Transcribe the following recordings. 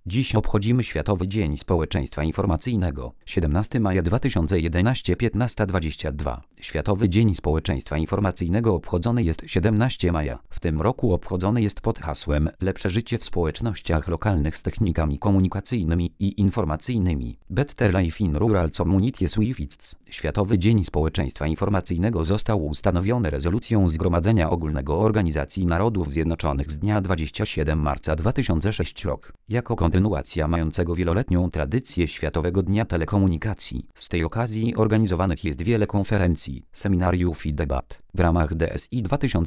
Dziś obchodzimy Światowy Dzień Społeczeństwa Informacyjnego. 17 maja 2011, 15:22. Światowy Dzień Społeczeństwa Informacyjnego obchodzony jest 17 maja. W tym roku obchodzony jest pod hasłem Lepsze życie w społecznościach lokalnych z technikami komunikacyjnymi i informacyjnymi. Better Life in Rural Communities with ICT. Światowy Dzień Społeczeństwa Informacyjnego został ustanowiony rezolucją Zgromadzenia Ogólnego Organizacji Narodów Zjednoczonych z dnia 27 marca 2006 rok. Jako kontynuacja mającego wieloletnią tradycję Światowego Dnia Telekomunikacji. Z tej okazji organizowanych jest wiele konferencji, seminariów i debat. W ramach DSI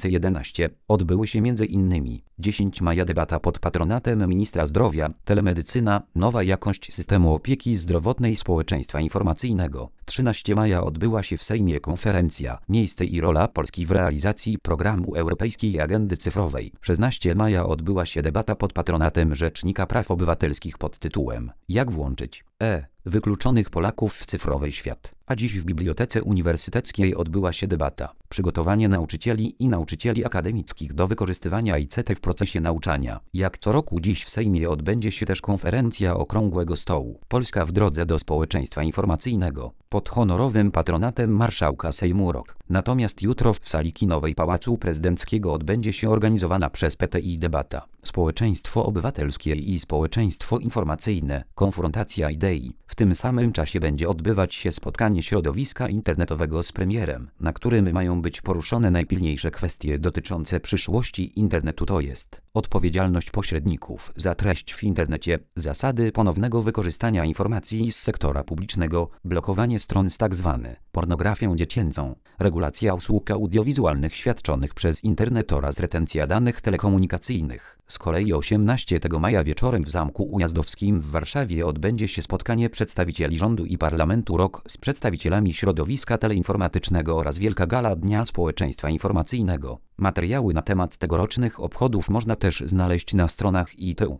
2011 odbyły się m.in. 10 maja debata pod patronatem Ministra Zdrowia, telemedycyna, nowa jakość systemu opieki zdrowotnej społeczeństwa informacyjnego. 13 maja odbyła się w Sejmie konferencja Miejsce i rola Polski w realizacji programu Europejskiej Agendy Cyfrowej. 16 maja odbyła się debata pod patronatem Rzecznika Praw Obywatelskich pod tytułem Jak włączyć wykluczonych Polaków w cyfrowy świat. A dziś w Bibliotece Uniwersyteckiej odbyła się debata Przygotowanie nauczycieli i nauczycieli akademickich do wykorzystywania ICT w procesie nauczania. Jak co roku dziś w Sejmie odbędzie się też konferencja Okrągłego Stołu Polska w drodze do społeczeństwa informacyjnego pod honorowym patronatem marszałka Sejmu ROK. Natomiast jutro w sali kinowej Pałacu Prezydenckiego odbędzie się organizowana przez PTI debata Społeczeństwo obywatelskie i społeczeństwo informacyjne. Konfrontacja idei. W tym samym czasie będzie odbywać się spotkanie środowiska internetowego z premierem, na którym mają być poruszone najpilniejsze kwestie dotyczące przyszłości internetu, to jest odpowiedzialność pośredników za treść w internecie, zasady ponownego wykorzystania informacji z sektora publicznego, blokowanie stron z tzw. pornografią dziecięcą, regulacja usług audiowizualnych świadczonych przez internet oraz retencja danych telekomunikacyjnych. Z kolei 18 maja wieczorem w Zamku Ujazdowskim w Warszawie odbędzie się spotkanie przedstawicieli rządu i parlamentu ROK z przedstawicielami środowiska teleinformatycznego oraz wielka gala Dnia Społeczeństwa Informacyjnego. Materiały na temat tegorocznych obchodów można też znaleźć na stronach ITU.